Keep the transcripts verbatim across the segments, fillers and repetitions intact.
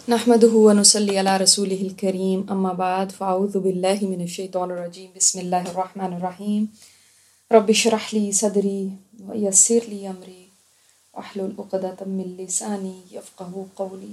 نحمده ونصلي على رسوله الكريم اما بعد فاعوذ بالله من الشيطان الرجيم بسم الله الرحمن الرحيم رب اشرح لي صدري ويسر لي امري واحلل عقدة من لساني يفقهوا قولي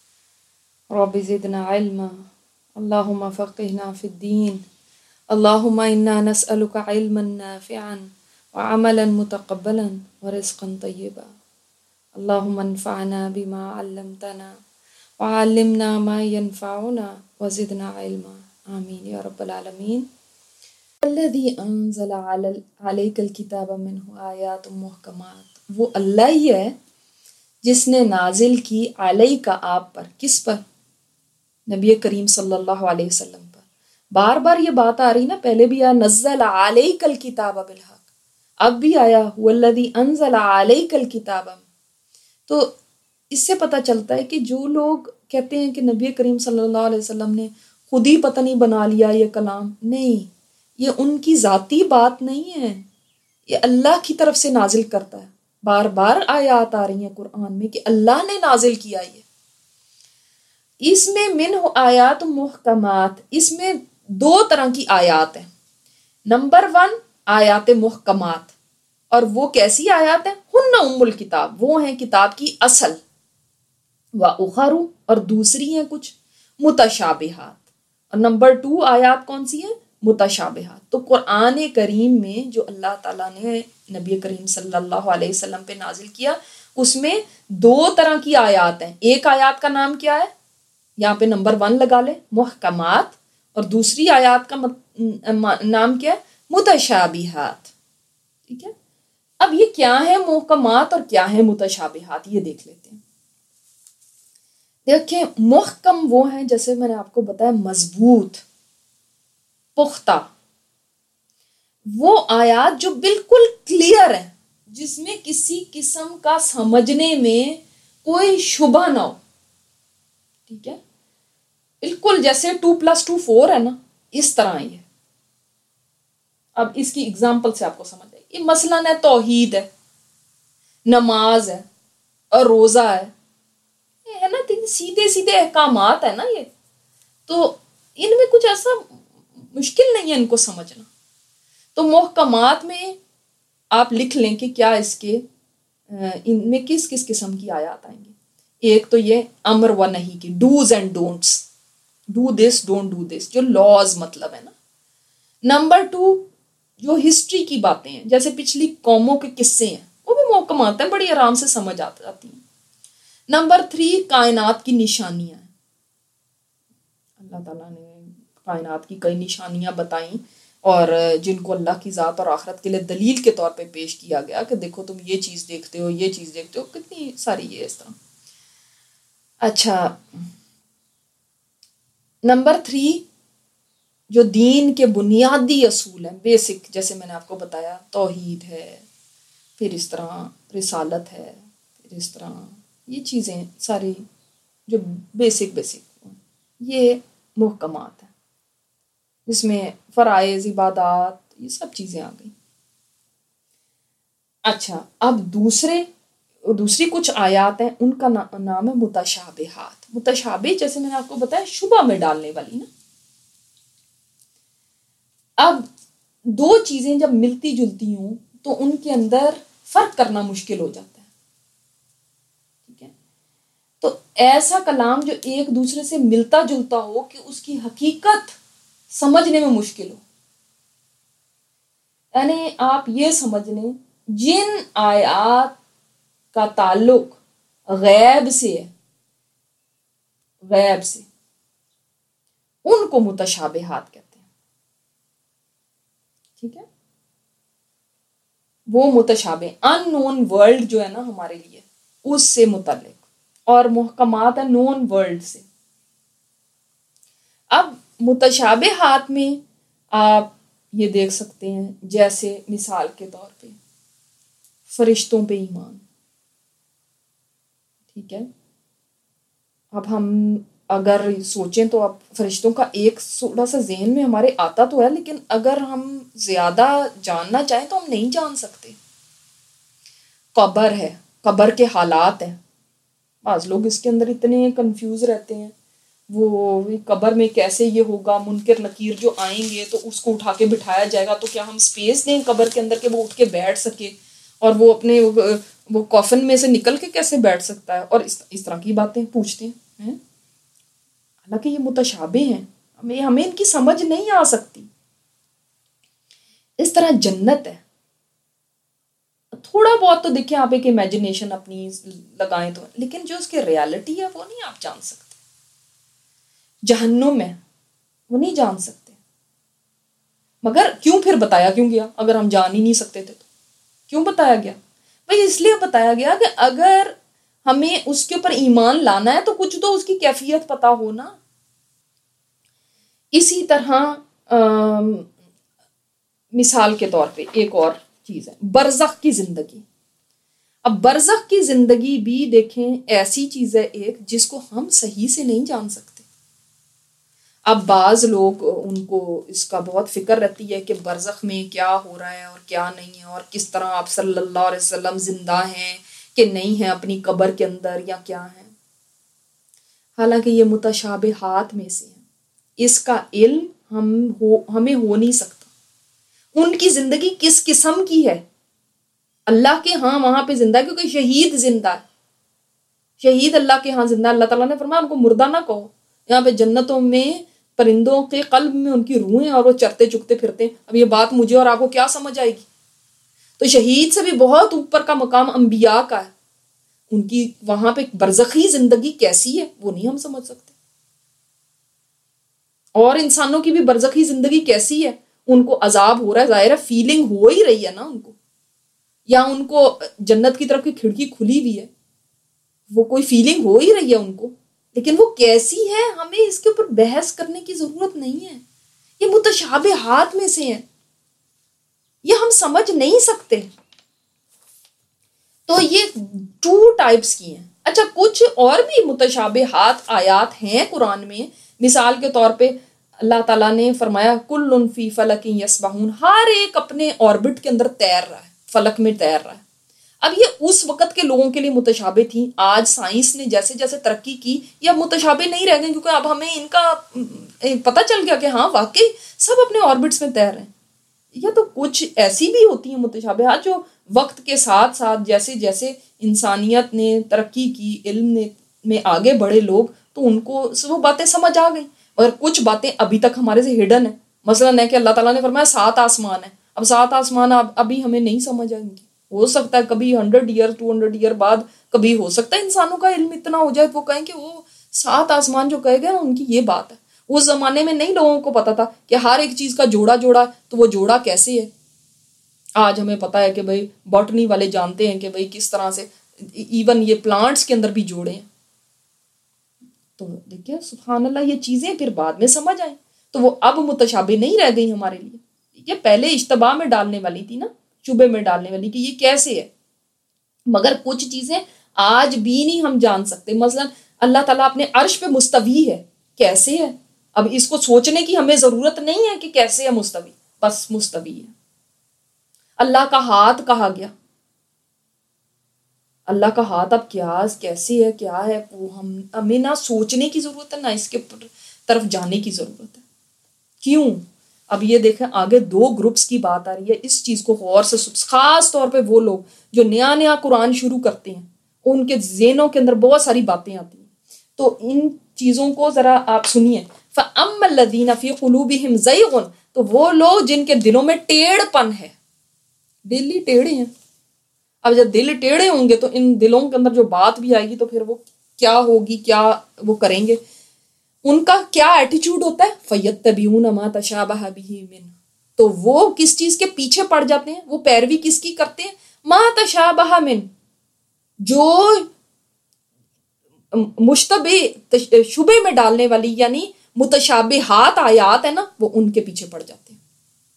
رب زدنا علما اللهم فقهنا في الدين اللهم انا نسألك علما نافعا وعملا متقبلا ورزقا طيبا اللهم انفعنا بما علمتنا وعلمنا ما ينفعنا وزدنا علما آمین یا رب العالمین. الذی انزل علیک الکتاب منہ آیات محکمات، وہ اللہ ہی ہے جس نے نازل کی علیک آپ پر. کس پر؟ نبی کریم صلی اللہ علیہ وسلم پر. بار بار یہ بات آ رہی نا، پہلے بھی آیا نزل علیک الکتاب بالحق، اب بھی آیا والذی انزل علیک الکتاب. تو اس سے پتہ چلتا ہے کہ جو لوگ کہتے ہیں کہ نبی کریم صلی اللہ علیہ وسلم نے خود ہی پتہ نہیں بنا لیا یہ کلام، نہیں، یہ ان کی ذاتی بات نہیں ہے، یہ اللہ کی طرف سے نازل کرتا ہے. بار بار آیات آ رہی ہیں قرآن میں کہ اللہ نے نازل کیا یہ. اس میں من آیات محکمات، اس میں دو طرح کی آیات ہیں. نمبر ون آیات محکمات، اور وہ کیسی آیات ہیں؟ ہن ام الکتاب، وہ ہیں کتاب کی اصل. وَأُخَرُ، اور دوسری ہیں کچھ متشابہات. اور نمبر ٹو آیات کون سی ہیں؟ متشابہات. تو قرآن کریم میں جو اللہ تعالیٰ نے نبی کریم صلی اللہ علیہ وسلم پہ نازل کیا، اس میں دو طرح کی آیات ہیں. ایک آیات کا نام کیا ہے؟ یہاں پہ نمبر ون لگا لیں، محکمات، اور دوسری آیات کا نام کیا ہے؟ متشابہات. ٹھیک ہے، اب یہ کیا ہے محکمات اور کیا ہے متشابہات، یہ دیکھ لیتے ہیں. دیکھیں، محکم وہ ہیں، جیسے میں نے آپ کو بتایا، مضبوط، پختہ. وہ آیات جو بالکل کلیئر ہیں، جس میں کسی قسم کا سمجھنے میں کوئی شبہ نہ ہو. ٹھیک ہے، بالکل جیسے ٹو پلس ٹو فور ہے نا، اس طرح یہ. اب اس کی اگزامپل سے آپ کو سمجھ آئے گی. مثلاً ہے توحید ہے، نماز ہے، اور روزہ ہے. ہے نا، سیدھے سیدھے احکامات ہیں نا یہ. تو ان میں کچھ ایسا مشکل نہیں ہے ان کو سمجھنا. تو محکمات میں آپ لکھ لیں کہ کیا اس کے ان میں کس کس قسم کی آیات آئیں گی. ایک تو یہ امر و نہیں کی، do's and don'ts, do this don't do this, جو لاز مطلب ہے نا. نمبر ٹو جو ہسٹری کی باتیں ہیں، جیسے پچھلی قوموں کے قصے ہیں، وہ بھی محکمات ہیں، بڑی آرام سے سمجھ آتی ہیں. نمبر تھری کائنات کی نشانیاں ہیں. اللہ تعالیٰ نے کائنات کی کئی نشانیاں بتائیں، اور جن کو اللہ کی ذات اور آخرت کے لیے دلیل کے طور پہ پیش کیا گیا کہ دیکھو تم یہ چیز دیکھتے ہو، یہ چیز دیکھتے ہو، کتنی ساری یہ اس طرح. اچھا، نمبر تھری جو دین کے بنیادی اصول ہیں، بیسک، جیسے میں نے آپ کو بتایا توحید ہے، پھر اس طرح رسالت ہے، پھر اس طرح یہ چیزیں ساری جو بیسک بیسک یہ محکمات ہیں، جس میں فرائض، عبادات، یہ سب چیزیں آ گئی. اچھا، اب دوسرے دوسری کچھ آیات ہیں، ان کا نام ہے متشابہات. متشابہ جیسے میں نے آپ کو بتایا شبہ میں ڈالنے والی نا. اب دو چیزیں جب ملتی جلتی ہوں تو ان کے اندر فرق کرنا مشکل ہو جاتا ہے. تو ایسا کلام جو ایک دوسرے سے ملتا جلتا ہو کہ اس کی حقیقت سمجھنے میں مشکل ہو. یعنی آپ یہ سمجھ لیں، جن آیات کا تعلق غیب سے ہے، غیب سے، ان کو متشابہات کہتے ہیں. ٹھیک ہے، وہ متشابہ ان نون ورلڈ جو ہے نا ہمارے لیے، اس سے متعلق، اور محکمات ہے نون ورلڈ سے. اب متشابہات میں آپ یہ دیکھ سکتے ہیں، جیسے مثال کے طور پہ فرشتوں پہ ایمان. ٹھیک ہے، اب ہم اگر سوچیں تو اب فرشتوں کا ایک تھوڑا سا ذہن میں ہمارے آتا تو ہے، لیکن اگر ہم زیادہ جاننا چاہیں تو ہم نہیں جان سکتے. قبر ہے، قبر کے حالات ہیں، بعض لوگ اس کے اندر اتنے کنفیوز رہتے ہیں، وہ قبر میں کیسے یہ ہوگا، منکر نکیر جو آئیں گے تو اس کو اٹھا کے بٹھایا جائے گا، تو کیا ہم سپیس دیں قبر کے اندر کہ وہ اٹھ کے بیٹھ سکے، اور وہ اپنے وہ کافن میں سے نکل کے کیسے بیٹھ سکتا ہے، اور اس اس طرح کی باتیں پوچھتے ہیں۔ حالانکہ یہ متشابہ ہیں، ہمیں ہمیں ان کی سمجھ نہیں آ سکتی۔ اس طرح جنت ہے، تھوڑا بہت تو دیکھیں آپ ایک امیجنیشن اپنی لگائیں تو، لیکن جو اس کی ریالٹی ہے وہ نہیں آپ جان سکتے۔ جہنم ہے، وہ نہیں جان سکتے، مگر کیوں پھر بتایا کیوں گیا؟ اگر ہم جان ہی نہیں سکتے تھے تو کیوں بتایا گیا؟ بھائی اس لیے بتایا گیا کہ اگر ہمیں اس کے اوپر ایمان لانا ہے تو کچھ تو اس کی کیفیت پتا ہونا۔ اسی طرح مثال کے طور پہ ایک اور چیز ہے، برزخ کی زندگی۔ اب برزخ کی زندگی بھی دیکھیں ایسی چیز ہے ایک جس کو ہم صحیح سے نہیں جان سکتے۔ اب بعض لوگ ان کو اس کا بہت فکر رہتی ہے کہ برزخ میں کیا ہو رہا ہے اور کیا نہیں ہے، اور کس طرح آپ صلی اللہ علیہ وسلم زندہ ہیں کہ نہیں ہیں اپنی قبر کے اندر یا کیا ہیں۔ حالانکہ یہ متشابہات میں سے ہیں، اس کا علم ہم ہو ہمیں ہو نہیں سکتا۔ ان کی زندگی کس قسم کی ہے؟ اللہ کے ہاں وہاں پہ زندہ ہے، کیونکہ شہید زندہ ہے، شہید اللہ کے ہاں زندہ۔ اللہ تعالیٰ نے فرمایا ان کو مردہ نہ کہو۔ یہاں پہ جنتوں میں پرندوں کے قلب میں ان کی روحیں اور وہ چرتے چکتے پھرتے ہیں۔ اب یہ بات مجھے اور آپ کو کیا سمجھ آئے گی؟ تو شہید سے بھی بہت اوپر کا مقام انبیاء کا ہے، ان کی وہاں پہ برزخی زندگی کیسی ہے وہ نہیں ہم سمجھ سکتے۔ اور انسانوں کی بھی برزخی زندگی کیسی ہے، ان کو عذاب ہو رہا ہے، ظاہر ہے فیلنگ ہو ہی رہی ہے نا ان کو، یا ان کو جنت کی طرف کی کھڑکی کھلی ہوئی ہے، وہ کوئی فیلنگ ہو ہی رہی ہے ان کو، لیکن وہ کیسی ہے ہمیں اس کے اوپر بحث کرنے کی ضرورت نہیں ہے۔ یہ متشابہات میں سے ہیں، یہ ہم سمجھ نہیں سکتے۔ تو یہ ٹو ٹائپس کی ہیں۔ اچھا کچھ اور بھی متشابہات آیات ہیں قرآن میں، مثال کے طور پہ اللہ تعالیٰ نے فرمایا کل فی فلک یسبحون، ہر ایک اپنے آربٹ کے اندر تیر رہا ہے، فلک میں تیر رہا ہے۔ اب یہ اس وقت کے لوگوں کے لیے متشابہ تھیں، آج سائنس نے جیسے جیسے ترقی کی یہ اب متشابہ نہیں رہ گئے، کیونکہ اب ہمیں ان کا پتہ چل گیا کہ ہاں واقعی سب اپنے آربٹس میں تیر رہے ہیں۔ یا تو کچھ ایسی بھی ہوتی ہیں متشابہات جو وقت کے ساتھ ساتھ جیسے جیسے انسانیت نے ترقی کی، علم نے میں آگے بڑھے لوگ، تو ان کو وہ باتیں سمجھ آ گئیں، اور کچھ باتیں ابھی تک ہمارے سے ہڈن ہیں۔ مثلاً ہے کہ اللہ تعالیٰ نے فرمایا سات آسمان ہیں، اب سات آسمان اب ابھی ہمیں نہیں سمجھ آئیں گے، ہو سکتا ہے کبھی hundred year two hundred year بعد کبھی ہو سکتا ہے انسانوں کا علم اتنا ہو جائے تو وہ کہیں کہ وہ سات آسمان جو کہے گئے نا ان کی یہ بات ہے۔ اس زمانے میں نہیں لوگوں کو پتا تھا کہ ہر ایک چیز کا جوڑا جوڑا، تو وہ جوڑا کیسے ہے۔ آج ہمیں پتا ہے کہ بھائی باٹنی والے جانتے ہیں کہ بھائی کس طرح سے ایون یہ پلانٹس کے اندر بھی جوڑے ہیں۔ تو دیکھیے سبحان اللہ، یہ چیزیں پھر بعد میں سمجھ آئیں تو وہ اب متشابہ نہیں رہ گئی ہمارے لیے۔ یہ پہلے اشتباہ میں ڈالنے والی تھی نا، شبے میں ڈالنے والی کہ یہ کیسے ہے، مگر کچھ چیزیں آج بھی نہیں ہم جان سکتے۔ مثلا اللہ تعالیٰ اپنے عرش پہ مستوی ہے، کیسے ہے؟ اب اس کو سوچنے کی ہمیں ضرورت نہیں ہے کہ کیسے ہے مستوی، بس مستوی ہے۔ اللہ کا ہاتھ کہا گیا، اللہ کا ہاتھ اب کیا کیسے ہے کیا ہے، وہ ہم ہمیں نہ سوچنے کی ضرورت ہے نہ اس کے طرف جانے کی ضرورت ہے۔ کیوں؟ اب یہ دیکھیں آگے دو گروپس کی بات آ رہی ہے، اس چیز کو غور سے، خاص طور پہ وہ لوگ جو نیا نیا قرآن شروع کرتے ہیں، ان کے ذہنوں کے اندر بہت ساری باتیں آتی ہیں، تو ان چیزوں کو ذرا آپ سنیے۔ فَأَمَّا الَّذِينَ فِي قُلُوبِهِمْ زَيْغٌ، تو وہ لوگ جن کے دلوں میں ٹیڑھ پن ہے، دل ہی ٹیڑھے ہیں۔ اب جب دل ٹیڑھے ہوں گے تو ان دلوں کے اندر جو بات بھی آئے گی تو پھر وہ کیا ہوگی، کیا وہ کریں گے، ان کا کیا ایٹیچیوڈ ہوتا ہے؟ فَيَتَّبِعُونَ مَا تَشَابَهَ بِهِ مِنْهُ، تو وہ کس چیز کے پیچھے پڑ جاتے ہیں، وہ پیروی کس کی کرتے ہیں؟ مَا تَشَابَهَ مِنْهُ، جو مشتبہ شبے میں ڈالنے والی یعنی متشابہات آیات ہے نا، وہ ان کے پیچھے پڑ جاتے ہیں۔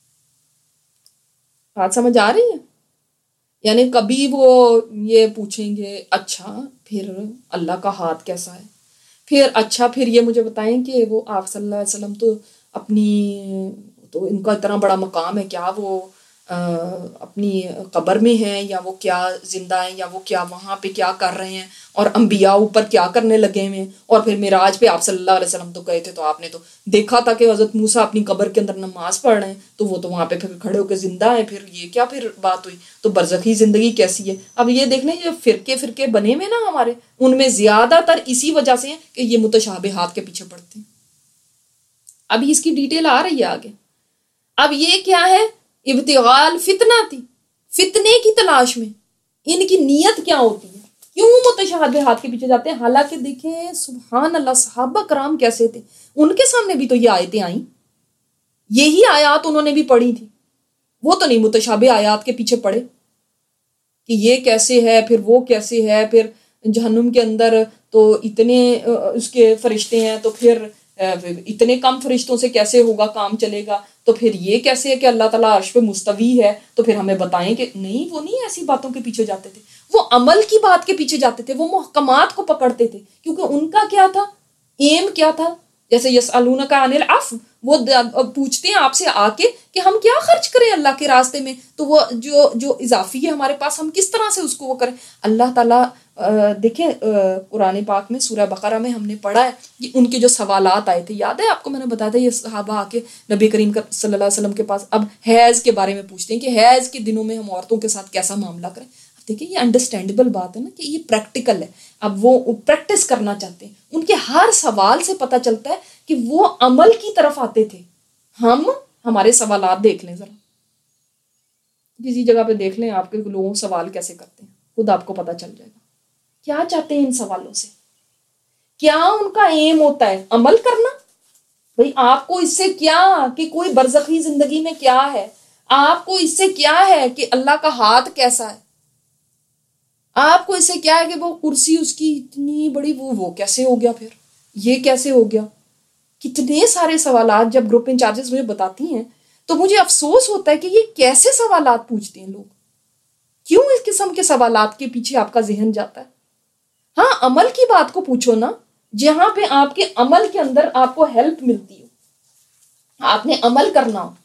بات سمجھ آ رہی ہے؟ یعنی کبھی وہ یہ پوچھیں گے اچھا پھر اللہ کا ہاتھ کیسا ہے، پھر اچھا پھر یہ مجھے بتائیں کہ وہ آپ صلی اللہ علیہ وسلم تو اپنی تو ان کا اتنا بڑا مقام ہے، کیا وہ اپنی قبر میں ہیں یا وہ کیا زندہ ہیں یا وہ کیا وہاں پہ کیا کر رہے ہیں، اور انبیاء اوپر کیا کرنے لگے ہوئے ہیں. اور پھر معراج پہ آپ صلی اللہ علیہ وسلم تو گئے تھے، تو آپ نے تو دیکھا تھا کہ حضرت موسیٰ اپنی قبر کے اندر نماز پڑھ رہے ہیں، تو وہ تو وہاں پہ پھر کھڑے ہو کے زندہ ہیں. پھر یہ کیا پھر بات ہوئی؟ تو برزخی زندگی کیسی ہے؟ اب یہ دیکھ لیں جو فرقے فرقے بنے ہوئے نا ہمارے، ان میں زیادہ تر اسی وجہ سے ہیں کہ یہ متشابہات کے پیچھے پڑتے ہیں. ابھی اس کی ڈیٹیل آ رہی ہے آگے. اب یہ کیا ہے؟ ابتغال فتنہ تھی، فتنے کی تلاش میں. ان کی نیت کیا ہوتی ہے؟ کیوں متشابہات کے پیچھے جاتے ہیں؟ حالانکہ دیکھیں سبحان اللہ صحابہ کرام کیسے تھے، ان کے سامنے بھی تو یہ آیتیں آئیں، یہی آیات انہوں نے بھی پڑھی تھی. وہ تو نہیں متشابہ آیات کے پیچھے پڑے کہ یہ کیسے ہے، پھر وہ کیسے ہے، پھر جہنم کے اندر تو اتنے اس کے فرشتے ہیں، تو پھر اتنے کم فرشتوں سے کیسے ہوگا کام چلے گا، تو پھر یہ کیسے ہے کہ اللہ تعالیٰ عرش پہ مستوی ہے، تو پھر ہمیں بتائیں کہ نہیں. وہ نہیں ایسی باتوں کے پیچھے جاتے تھے، وہ عمل کی بات کے پیچھے جاتے تھے، وہ محکمات کو پکڑتے تھے. کیونکہ ان کا کیا تھا؟ ایم کیا تھا؟ جیسے یسألونک عن العفو، وہ پوچھتے ہیں آپ سے آ کے کہ ہم کیا خرچ کریں اللہ کے راستے میں، تو وہ جو جو اضافی ہے ہمارے پاس ہم کس طرح سے اس کو وہ کریں. اللہ تعالیٰ دیکھیں قرآن پاک میں سورہ بقرہ میں ہم نے پڑھا ہے کہ ان کے جو سوالات آئے تھے، یاد ہے آپ کو؟ میں نے بتایا تھا یہ صحابہ آ کے نبی کریم صلی اللہ علیہ وسلم کے پاس اب حیض کے بارے میں پوچھتے ہیں کہ حیض کے دنوں میں ہم عورتوں کے ساتھ کیسا معاملہ کریں. اب دیکھیں یہ انڈرسٹینڈیبل بات ہے نا کہ یہ پریکٹیکل ہے. اب وہ پریکٹس کرنا چاہتے ہیں. ان کے ہر سوال سے پتہ چلتا ہے کہ وہ عمل کی طرف آتے تھے. ہم ہمارے سوالات دیکھ لیں ذرا، کسی جگہ پہ دیکھ لیں آپ کے لوگوں سوال کیسے کرتے ہیں، خود آپ کو پتہ چل جائے گا کیا چاہتے ہیں ان سوالوں سے. کیا ان کا ایم ہوتا ہے؟ عمل کرنا. بھئی آپ کو اس سے کیا کہ کوئی برزخی زندگی میں کیا ہے، آپ کو اس سے کیا ہے کہ اللہ کا ہاتھ کیسا ہے، آپ کو اس سے کیا ہے کہ وہ کرسی اس کی اتنی بڑی، وہ وہ کیسے ہو گیا، پھر یہ کیسے ہو گیا. کتنے سارے سوالات جب گروپ انچارجز مجھے بتاتی ہیں تو مجھے افسوس ہوتا ہے کہ یہ کیسے سوالات پوچھتے ہیں لوگ. کیوں اس قسم کے سوالات کے پیچھے آپ کا ذہن جاتا ہے؟ ہاں عمل کی بات کو پوچھو نا، جہاں پہ آپ کے عمل کے اندر آپ کو ہیلپ ملتی ہو، آپ نے عمل کرنا ہو.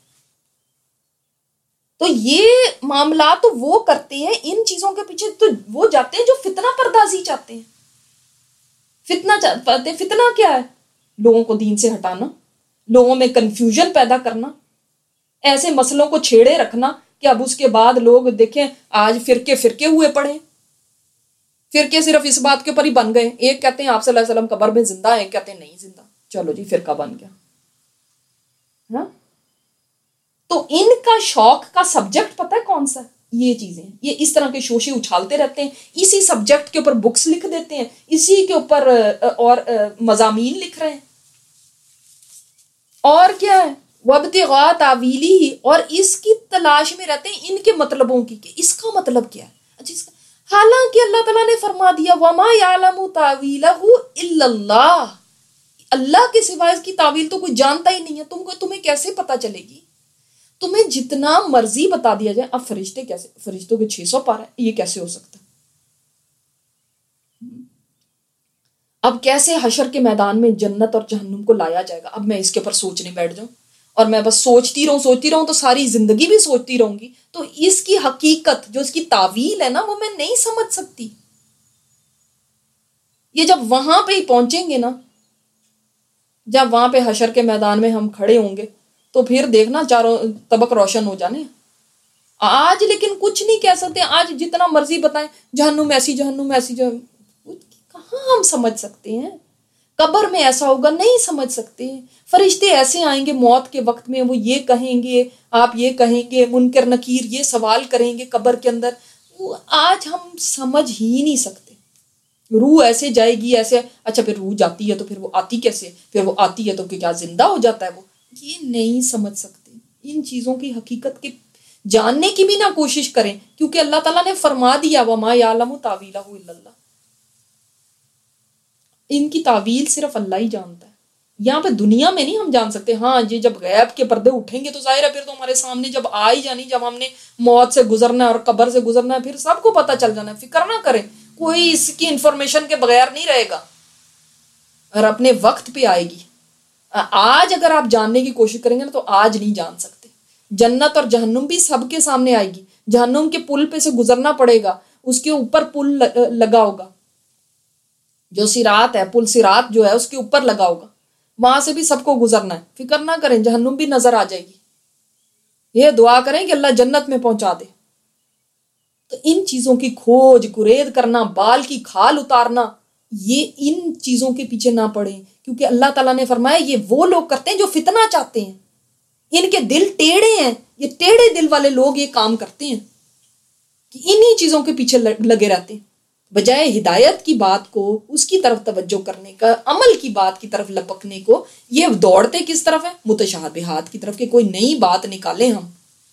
تو یہ معاملات تو وہ کرتے ہیں، ان چیزوں کے پیچھے تو وہ جاتے ہیں جو فتنہ پردازی چاہتے ہیں. فتنہ چاہتے ہیں. فتنہ کیا ہے؟ لوگوں کو دین سے ہٹانا، لوگوں میں کنفیوژن پیدا کرنا، ایسے مسئلوں کو چھیڑے رکھنا کہ اب اس کے بعد لوگ دیکھیں آج فرقے فرقے ہوئے پڑے. فرقے صرف اس بات کے اوپر ہی بن گئے، ایک کہتے ہیں آپ صلی اللہ علیہ وسلم قبر میں زندہ ہیں، ایک کہتے ہیں نہیں زندہ. چلو جی فرقہ بن گیا. ہاں تو ان کا شوق کا سبجیکٹ پتہ ہے کون سا ہے؟ یہ چیزیں، یہ اس طرح کے شوشے اچھالتے رہتے ہیں، اسی سبجیکٹ کے اوپر بکس لکھ دیتے ہیں، اسی کے اوپر اور مضامین لکھ رہے ہیں. اور کیا ہے؟ وابتغاء تاویلہ، اور اس کی تلاش میں رہتے ہیں ان کے مطلبوں کی کہ اس کا مطلب کیا ہے. اچھا اس کا، حالانکہ اللہ تعالیٰ نے فرما دیا وما یعلم تاویلہ الا اللہ، اللہ کے سوا اس کی تعویل تو کوئی جانتا ہی نہیں ہے. تم کو تمہیں کیسے پتہ چلے گی؟ تمہیں جتنا مرضی بتا دیا جائے. اب فرشتے کیسے، فرشتوں کے چھ سو پار ہے، یہ کیسے ہو سکتا ہے؟ اب کیسے حشر کے میدان میں جنت اور جہنم کو لایا جائے گا؟ اب میں اس کے اوپر سوچنے بیٹھ جاؤں اور میں بس سوچتی رہوں سوچتی رہوں تو ساری زندگی بھی سوچتی رہوں گی، تو اس کی حقیقت جو اس کی تعویل ہے نا وہ میں نہیں سمجھ سکتی. یہ جب وہاں پہ ہی پہنچیں گے نا، جب وہاں پہ حشر کے میدان میں ہم کھڑے ہوں گے تو پھر دیکھنا چاروں طبق روشن ہو جانے. آج لیکن کچھ نہیں کہہ سکتے، آج جتنا مرضی بتائیں جہنم ایسی جہنم ایسی جہنم، کہاں ہم سمجھ سکتے ہیں؟ قبر میں ایسا ہوگا نہیں سمجھ سکتے. فرشتے ایسے آئیں گے موت کے وقت میں، وہ یہ کہیں گے، آپ یہ کہیں گے، منکر نکیر یہ سوال کریں گے قبر کے اندر، وہ آج ہم سمجھ ہی نہیں سکتے. روح ایسے جائے گی ایسے، اچھا پھر روح جاتی ہے تو پھر وہ آتی کیسے، پھر وہ آتی ہے تو کیا زندہ ہو جاتا ہے وہ، یہ نہیں سمجھ سکتے. ان چیزوں کی حقیقت کے جاننے کی بھی نہ کوشش کریں، کیونکہ اللہ تعالیٰ نے فرما دیا وما یعلم تاویلہ الا اللہ. ان کی تعویل صرف اللہ ہی جانتا ہے. یہاں پہ دنیا میں نہیں ہم جان سکتے. ہاں یہ جب غیب کے پردے اٹھیں گے تو ظاہر ہے پھر تو ہمارے سامنے جب آ ہی جانی، جب ہم نے موت سے گزرنا ہے اور قبر سے گزرنا ہے، پھر سب کو پتہ چل جانا ہے. فکر نہ کریں، کوئی اس کی انفارمیشن کے بغیر نہیں رہے گا اور اپنے وقت پہ آئے گی. آج اگر آپ جاننے کی کوشش کریں گے نا تو آج نہیں جان سکتے، جنت اور جہنم بھی سب کے سامنے آئے گی. جہنم کے پل پہ سے گزرنا پڑے گا, اس کے اوپر پل لگا ہوگا, جو صراط ہے, پل صراط جو ہے اس کے اوپر لگا ہوگا, وہاں سے بھی سب کو گزرنا ہے. فکر نہ کریں, جہنم بھی نظر آ جائے گی. یہ دعا کریں کہ اللہ جنت میں پہنچا دے. تو ان چیزوں کی کھوج گرید کرنا, بال کی کھال اتارنا, یہ ان چیزوں کے پیچھے نہ پڑیں, کیونکہ اللہ تعالیٰ نے فرمایا یہ وہ لوگ کرتے ہیں جو فتنہ چاہتے ہیں, ان کے دل ٹیڑھے ہیں. یہ ٹیڑھے دل والے لوگ یہ کام کرتے ہیں کہ انہی چیزوں کے پیچھے لگے رہتے ہیں, بجائے ہدایت کی بات کو, اس کی طرف توجہ کرنے کا, عمل کی بات کی طرف لپکنے کو. یہ دوڑتے کس طرف ہے؟ متشابہات کی طرف, کہ کوئی نئی بات نکالیں ہم.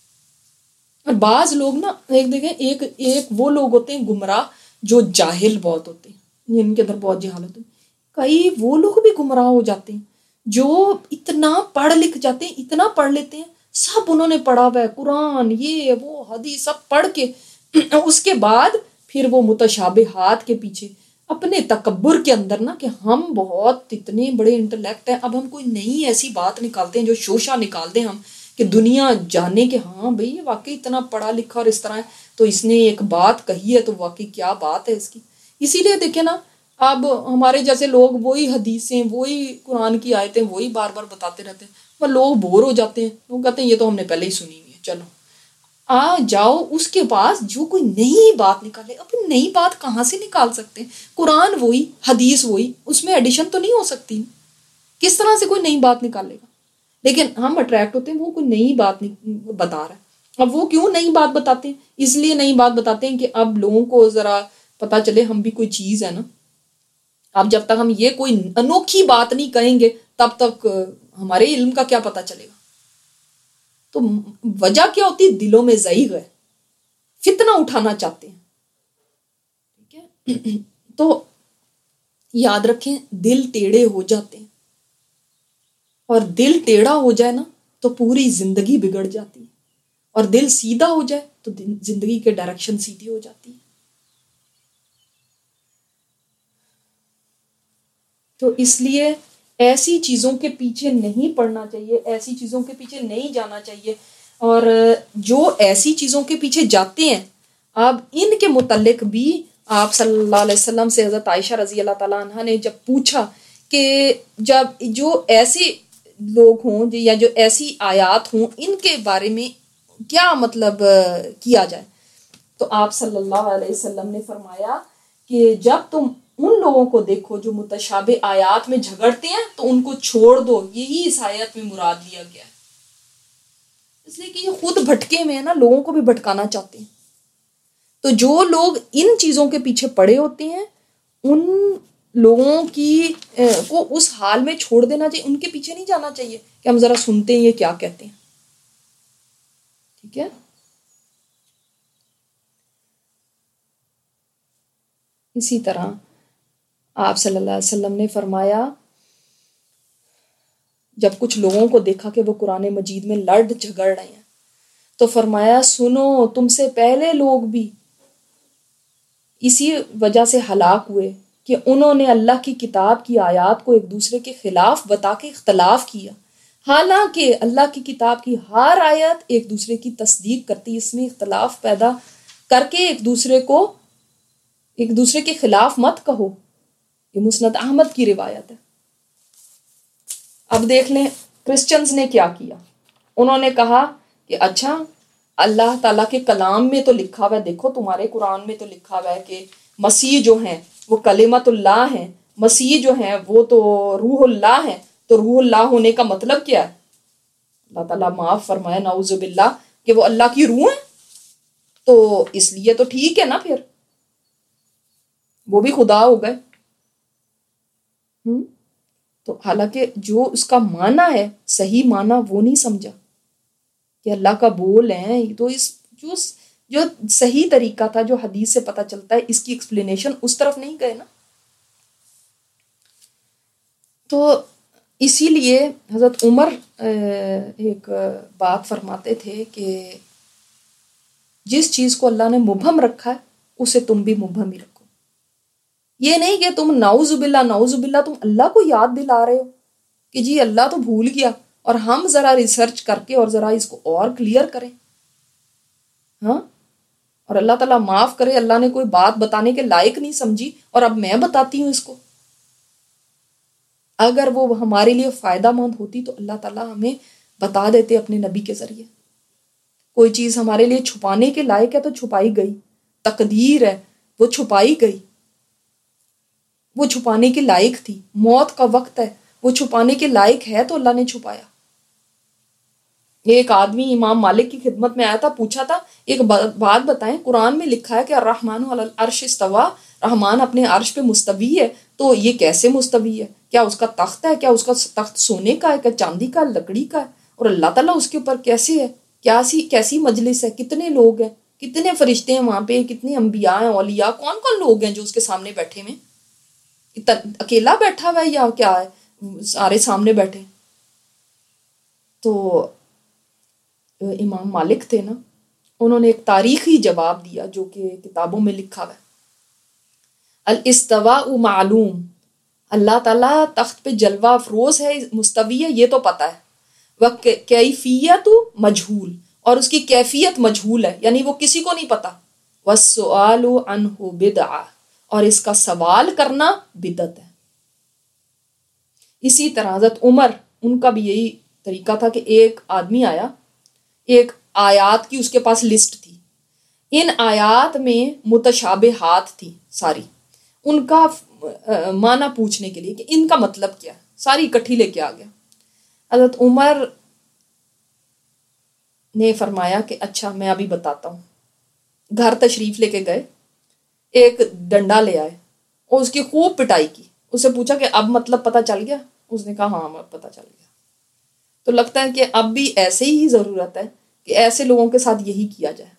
اور بعض لوگ نا, ایک دیکھیں, ایک ایک وہ لوگ ہوتے ہیں گمراہ جو جاہل بہت ہوتے ہیں, جن کے اندر بہت جہالت ہے. کئی وہ لوگ بھی گمراہ ہو جاتے ہیں جو اتنا پڑھ لکھ جاتے ہیں, اتنا پڑھ لیتے ہیں, سب انہوں نے پڑھا ہوا ہے, قرآن یہ وہ حدیث سب پڑھ کے, اس کے بعد پھر وہ متشابہات کے پیچھے اپنے تکبر کے اندر نا, کہ ہم بہت اتنے بڑے انٹلیکٹ ہیں, اب ہم کوئی نئی ایسی بات نکالتے ہیں جو شوشہ نکال دیں ہم, کہ دنیا جانے کہ ہاں بھئی یہ واقعی اتنا پڑھا لکھا اور اس طرح ہے, تو اس نے ایک بات کہی ہے تو واقعی کیا بات ہے اس کی. اسی لیے دیکھیں نا, اب ہمارے جیسے لوگ وہی حدیثیں, وہی قرآن کی آیتیں وہی بار بار بتاتے رہتے ہیں, وہ لوگ بور ہو جاتے ہیں. لوگ کہتے ہیں یہ تو ہم نے پہلے ہی سنی ہوئی ہے, چلو آ جاؤ اس کے پاس جو کوئی نئی بات نکالے. اب نئی بات کہاں سے نکال سکتے ہیں؟ قرآن وہی, حدیث وہی, اس میں ایڈیشن تو نہیں ہو سکتی. کس طرح سے کوئی نئی بات نکالے گا؟ لیکن ہم اٹریکٹ ہوتے ہیں, وہ کوئی نئی بات بتا رہا ہے. اب وہ کیوں نئی بات بتاتے ہیں؟ اس لیے نئی بات بتاتے ہیں کہ اب لوگوں کو ذرا پتا چلے ہم بھی کوئی چیز ہے نا. اب جب تک ہم یہ کوئی انوکھی بات نہیں کہیں گے تب تک ہمارے علم کا کیا پتا چلے گا. تو وجہ کیا ہوتی ہے؟ دلوں میں زیغ ہے, فتنہ اٹھانا چاہتے ہیں. ٹھیک ہے, تو یاد رکھیں دل ٹیڑھے ہو جاتے ہیں, اور دل ٹیڑھا ہو جائے نا تو پوری زندگی بگڑ جاتی ہے, اور دل سیدھا ہو جائے تو زندگی کے ڈائریکشن سیدھی ہو جاتی ہے. تو اس لیے ایسی چیزوں کے پیچھے نہیں پڑنا چاہیے, ایسی چیزوں کے پیچھے نہیں جانا چاہیے. اور جو ایسی چیزوں کے پیچھے جاتے ہیں, اب ان کے متعلق بھی آپ صلی اللہ علیہ وسلم سے حضرت عائشہ رضی اللہ تعالیٰ عنہ نے جب پوچھا کہ جب جو ایسے لوگ ہوں یا جو ایسی آیات ہوں ان کے بارے میں کیا مطلب کیا جائے, تو آپ صلی اللہ علیہ وسلم نے فرمایا کہ جب تم ان لوگوں کو دیکھو جو متشابہ آیات میں جھگڑتے ہیں تو ان کو چھوڑ دو, یہی اس آیت میں مراد لیا گیا ہے. اس لیے کہ یہ خود بھٹکے میں ہے نا, لوگوں کو بھی بھٹکانا چاہتے ہیں. تو جو لوگ ان چیزوں کے پیچھے پڑے ہوتے ہیں ان لوگوں کی کو اس حال میں چھوڑ دینا چاہیے, ان کے پیچھے نہیں جانا چاہیے کہ ہم ذرا سنتے ہیں یہ کیا کہتے ہیں. ٹھیک ہے, اسی طرح آپ صلی اللہ علیہ وسلم نے فرمایا جب کچھ لوگوں کو دیکھا کہ وہ قرآن مجید میں لڑ جھگڑ رہے ہیں تو فرمایا سنو تم سے پہلے لوگ بھی اسی وجہ سے ہلاک ہوئے کہ انہوں نے اللہ کی کتاب کی آیات کو ایک دوسرے کے خلاف بتا کے اختلاف کیا, حالانکہ اللہ کی کتاب کی ہر آیت ایک دوسرے کی تصدیق کرتی. اس میں اختلاف پیدا کر کے ایک دوسرے کو ایک دوسرے کے خلاف مت کہو. یہ مسند احمد کی روایت ہے. اب دیکھ لیں کرسچنز نے کیا کیا. انہوں نے کہا کہ اچھا اللہ تعالیٰ کے کلام میں تو لکھا ہوا ہے, دیکھو تمہارے قرآن میں تو لکھا ہوا ہے کہ مسیح جو ہیں وہ کلمت اللہ ہیں, مسیح جو ہیں وہ تو روح اللہ ہیں, تو روح اللہ ہونے کا مطلب کیا ہے؟ اللہ تعالیٰ معاف فرمائے نعوذ باللہ کہ وہ اللہ کی روح ہے, تو اس لیے تو ٹھیک ہے نا, پھر وہ بھی خدا ہو گئے. تو حالانکہ جو اس کا معنی ہے صحیح معنی وہ نہیں سمجھا کہ اللہ کا بول ہے, تو اس جو جو صحیح طریقہ تھا جو حدیث سے پتہ چلتا ہے اس کی ایکسپلینیشن اس طرف نہیں گئے نا. تو اسی لیے حضرت عمر ایک بات فرماتے تھے کہ جس چیز کو اللہ نے مبہم رکھا ہے اسے تم بھی مبہم ہی رکھو. یہ نہیں کہ تم نعوذ باللہ نعوذ باللہ تم اللہ کو یاد دلا رہے ہو کہ جی اللہ تو بھول گیا اور ہم ذرا ریسرچ کر کے اور ذرا اس کو اور کلیئر کریں. ہاں، اور اللہ تعالیٰ معاف کرے، اللہ نے کوئی بات بتانے کے لائق نہیں سمجھی اور اب میں بتاتی ہوں اس کو. اگر وہ ہمارے لیے فائدہ مند ہوتی تو اللہ تعالیٰ ہمیں بتا دیتے اپنے نبی کے ذریعے. کوئی چیز ہمارے لیے چھپانے کے لائق ہے تو چھپائی گئی، تقدیر ہے وہ چھپائی گئی، وہ چھپانے کے لائق تھی. موت کا وقت ہے وہ چھپانے کے لائق ہے تو اللہ نے چھپایا. ایک آدمی امام مالک کی خدمت میں آیا تھا، پوچھا تھا ایک بات بتائیں، قرآن میں لکھا ہے کہ الرحمن علی العرش استویٰ، رحمان اپنے عرش پہ مستوی ہے، تو یہ کیسے مستوی ہے؟ کیا اس کا تخت ہے؟ کیا اس کا تخت سونے کا ہے؟ کیا چاندی کا ہے؟ لکڑی کا ہے؟ اور اللہ تعالیٰ اس کے اوپر کیسے ہے؟ کیسی کیسی مجلس ہے؟ کتنے لوگ ہیں؟ کتنے فرشتے ہیں وہاں پہ؟ کتنے انبیاء ہیں، اولیاء، کون کون لوگ ہیں جو اس کے سامنے بیٹھے ہوئے؟ اکیلا بیٹھا ہوا ہے یا کیا ہے سارے سامنے بیٹھے؟ تو امام مالک تھے نا، انہوں نے ایک تاریخی جواب دیا جو کہ کتابوں میں لکھا ہوا ہے. الاستواء معلوم، اللہ تعالیٰ تخت پہ جلوہ افروز ہے، مستوی ہے، یہ تو پتہ ہے. وکیفیت مجہول، اور اس کی کیفیت مجہول ہے، یعنی وہ کسی کو نہیں پتا. والسؤال عنہ بدعہ، اور اس کا سوال کرنا بدعت ہے. اسی طرح حضرت عمر، ان کا بھی یہی طریقہ تھا کہ ایک آدمی آیا، ایک آیات کی اس کے پاس لسٹ تھی، ان آیات میں متشابہات تھی ساری، ان کا معنی پوچھنے کے لیے کہ ان کا مطلب کیا ہے، ساری اکٹھی لے کے آ گیا. حضرت عمر نے فرمایا کہ اچھا میں ابھی بتاتا ہوں. گھر تشریف لے کے گئے، ایک ڈنڈا لے آئے اور اس کی خوب پٹائی کی. اس سے پوچھا کہ اب مطلب پتہ چل گیا؟ اس نے کہا ہاں پتہ چل گیا. تو لگتا ہے کہ اب بھی ایسے ہی ضرورت ہے کہ ایسے لوگوں کے ساتھ یہی کیا جائے،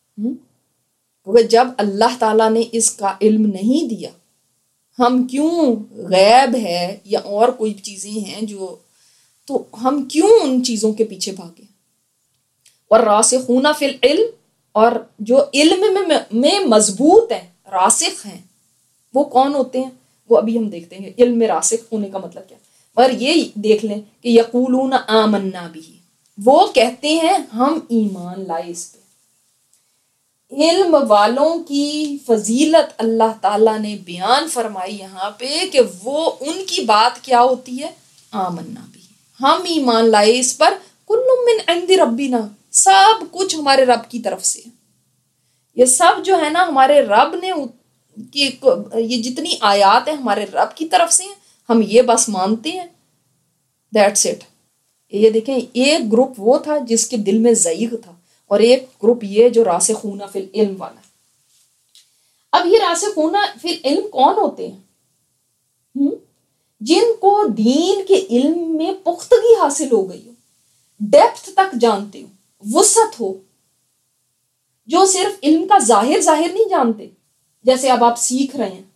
کیونکہ جب اللہ تعالیٰ نے اس کا علم نہیں دیا، ہم کیوں غیب ہے یا اور کوئی چیزیں ہیں جو، تو ہم کیوں ان چیزوں کے پیچھے بھاگے. اور راسخون فی العلم، اور جو علم میں میں مضبوط ہیں، راسخ ہیں، وہ کون ہوتے ہیں؟ وہ ابھی ہم دیکھتے ہیں علم میں راسخ ہونے کا مطلب کیا. اور یہ دیکھ لیں کہ یقولون آمنا بہ، وہ کہتے ہیں ہم ایمان لائے اس پہ. علم والوں کی فضیلت اللہ تعالیٰ نے بیان فرمائی یہاں پہ کہ وہ ان کی بات کیا ہوتی ہے؟ آمنا بھی، ہم ایمان لائے اس پر. کل من عند ربنا، سب کچھ ہمارے رب کی طرف سے. یہ سب جو ہے نا ہمارے رب نے، یہ جتنی آیات ہیں ہمارے رب کی طرف سے ہیں، ہم یہ بس مانتے ہیں. That's it. یہ دیکھیں، ایک گروپ وہ تھا جس کے دل میں زیغ تھا، اور ایک گروپ یہ جو راسخون فی العلم والا ہے. اب یہ راسخون فی العلم کون ہوتے ہیں؟ جن کو دین کے علم میں پختگی حاصل ہو گئی ہو، ڈیپتھ تک جانتے ہو، وسعت ہو، جو صرف علم کا ظاہر ظاہر نہیں جانتے. جیسے اب آپ سیکھ رہے ہیں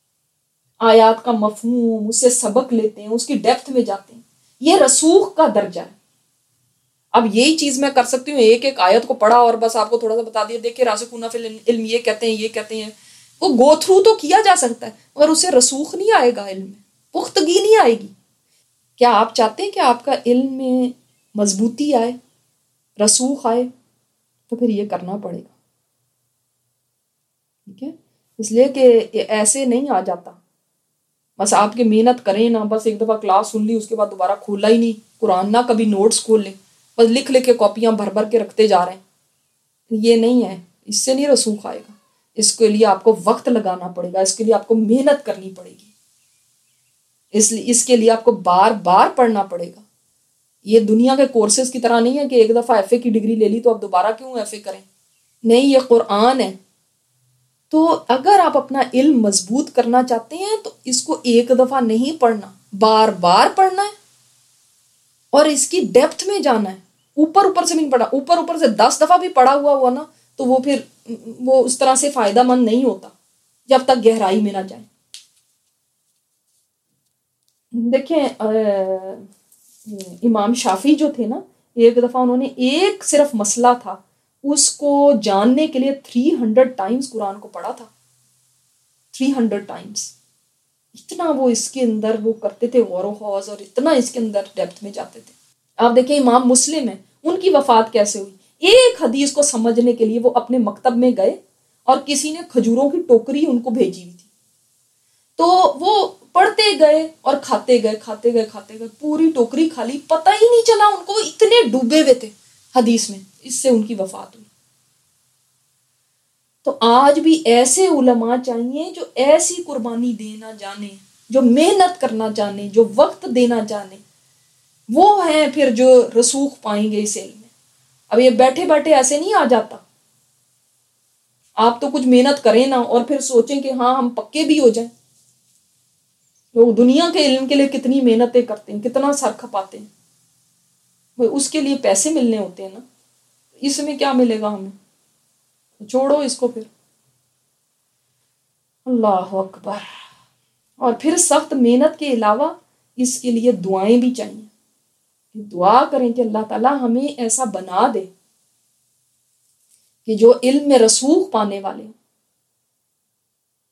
آیات کا مفہوم، اس سے سبق لیتے ہیں، اس کی ڈیپتھ میں جاتے ہیں، یہ رسوخ کا درجہ ہے. اب یہی چیز میں کر سکتی ہوں، ایک ایک آیت کو پڑھا اور بس آپ کو تھوڑا سا بتا دیا، دیکھیں راسخون فی العلم یہ کہتے ہیں، یہ کہتے ہیں. وہ گو تھرو تو کیا جا سکتا ہے مگر اسے رسوخ نہیں آئے گا، علم میں پختگی نہیں آئے گی. کیا آپ چاہتے ہیں کہ آپ کا علم میں مضبوطی آئے، رسوخ آئے؟ تو پھر یہ کرنا پڑے گا. ٹھیک ہے، اس لیے کہ ایسے نہیں آ جاتا. بس آپ کی محنت کریں نا، بس ایک دفعہ کلاس سن لی اس کے بعد دوبارہ کھولا ہی نہیں قرآن، نہ کبھی نوٹس کھول لیں، بس لکھ لکھ کے کاپیاں بھر بھر کے رکھتے جا رہے ہیں. یہ نہیں ہے، اس سے نہیں رسوخ آئے گا. اس کے لیے آپ کو وقت لگانا پڑے گا، اس کے لیے آپ کو محنت کرنی پڑے گی، اس لیے اس کے لیے آپ کو بار بار پڑھنا پڑے گا. یہ دنیا کے کورسز کی طرح نہیں ہے کہ ایک دفعہ ایف اے کی ڈگری لے لی تو اب دوبارہ کیوں ایف اے کریں. نہیں، یہ قرآن ہے. تو اگر آپ اپنا علم مضبوط کرنا چاہتے ہیں تو اس کو ایک دفعہ نہیں پڑھنا، بار بار پڑھنا ہے اور اس کی ڈیپتھ میں جانا ہے. اوپر اوپر سے نہیں پڑھا، اوپر اوپر سے دس دفعہ بھی پڑھا ہوا ہوا نا تو وہ پھر وہ اس طرح سے فائدہ مند نہیں ہوتا جب تک گہرائی میں نہ جائے. دیکھیں امام شافعی جو تھے نا، ایک دفعہ انہوں نے ایک صرف مسئلہ تھا، اس کو جاننے کے لیے تھری ہنڈریڈ ٹائمز قرآن کو پڑھا تھا. تھری ہنڈریڈ ٹائمز، اتنا وہ اس کے اندر وہ کرتے تھے غور و خوض، اور اتنا اس کے اندر ڈیپتھ میں جاتے تھے. آپ دیکھیں امام مسلم ہیں، ان کی وفات کیسے ہوئی؟ ایک حدیث کو سمجھنے کے لیے وہ اپنے مکتب میں گئے اور کسی نے کھجوروں کی ٹوکری ان کو بھیجی ہوئی تھی، تو وہ پڑھتے گئے اور کھاتے گئے کھاتے گئے کھاتے گئے پوری ٹوکری کھا لی، پتہ ہی نہیں چلا ان کو، اتنے ڈوبے ہوئے تھے حدیث میں، اس سے ان کی وفات ہوئی۔ تو آج بھی ایسے علماء چاہیے جو ایسی قربانی دینا جانے، جو محنت کرنا جانے، جو وقت دینا جانے، وہ ہیں پھر جو رسوخ پائیں گے اس علم میں۔ اب یہ بیٹھے بیٹھے ایسے نہیں آ جاتا، آپ تو کچھ محنت کریں نا اور پھر سوچیں کہ ہاں ہم پکے بھی ہو جائیں۔ لوگ دنیا کے علم کے لیے کتنی محنتیں کرتے ہیں، کتنا سر کھپاتے ہیں، اس کے لیے پیسے ملنے ہوتے ہیں نا، اس میں کیا ملے گا ہمیں؟ چھوڑو اس کو پھر۔ اللہ اکبر۔ اور پھر سخت محنت کے علاوہ اس کے لیے دعائیں بھی چاہیے، کہ دعا کریں کہ اللہ تعالیٰ ہمیں ایسا بنا دے کہ جو علم میں رسوخ پانے والے ہوں،